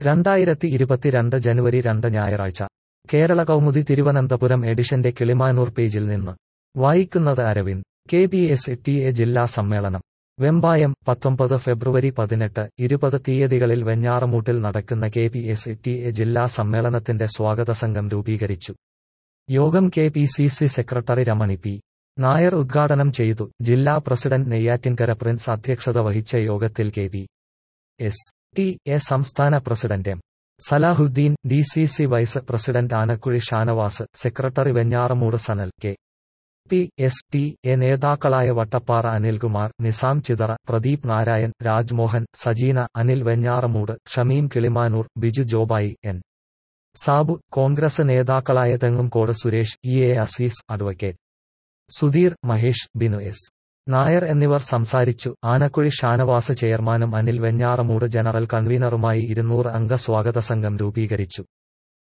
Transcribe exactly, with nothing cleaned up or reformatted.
രണ്ടായിരത്തി ഇരുപത്തിരണ്ട് ജനുവരി രണ്ട് ഞായറാഴ്ച കേരള കൗമുദി തിരുവനന്തപുരം എഡിഷന്റെ കിളിമാനൂർ പേജിൽ നിന്ന് വായിക്കുന്നത് Aravind. K P S T A ജില്ലാ സമ്മേളനം വെമ്പായം പത്തൊമ്പത് ഫെബ്രുവരി പതിനെട്ട് ഇരുപത് തീയതികളിൽ വെഞ്ഞാറമൂട്ടിൽ നടക്കുന്ന K P S T A ജില്ലാ സമ്മേളനത്തിന്റെ സ്വാഗത സംഘം രൂപീകരിച്ചു. യോഗം K P C C secretary Ramani P Nair ഉദ്ഘാടനം ചെയ്തു. ജില്ലാ പ്രസിഡന്റ് നെയ്യാറ്റിൻകര പ്രിൻസ് അധ്യക്ഷത വഹിച്ച യോഗത്തിൽ K P S T A സംസ്ഥാന president M Salahuddin, D C C vice president Anakkuzhi Shanavas, secretary Venjaramoodu Sanal, K P S T A നേതാക്കളായ വട്ടപ്പാറ അനിൽകുമാർ, നിസാം ചിതറ, പ്രദീപ് നാരായൺ, രാജ്മോഹൻ, സജീന, അനിൽ വെഞ്ഞാറമൂട്, ഷമീം കിളിമാനൂർ, ബിജു ജോബായി, എൻ സാബു, കോൺഗ്രസ് നേതാക്കളായ Thengumkode Suresh, E A Azeez, advocate Sudheer, Mahesh, Binu S Nair എന്നിവർ സംസാരിച്ചു. ആനക്കുഴി ഷാനവാസ് ചെയർമാനും അനിൽ വെഞ്ഞാറമൂട് ജനറൽ കൺവീനറുമായി ഇരുന്നൂറ് അംഗ സ്വാഗത സംഘം രൂപീകരിച്ചു.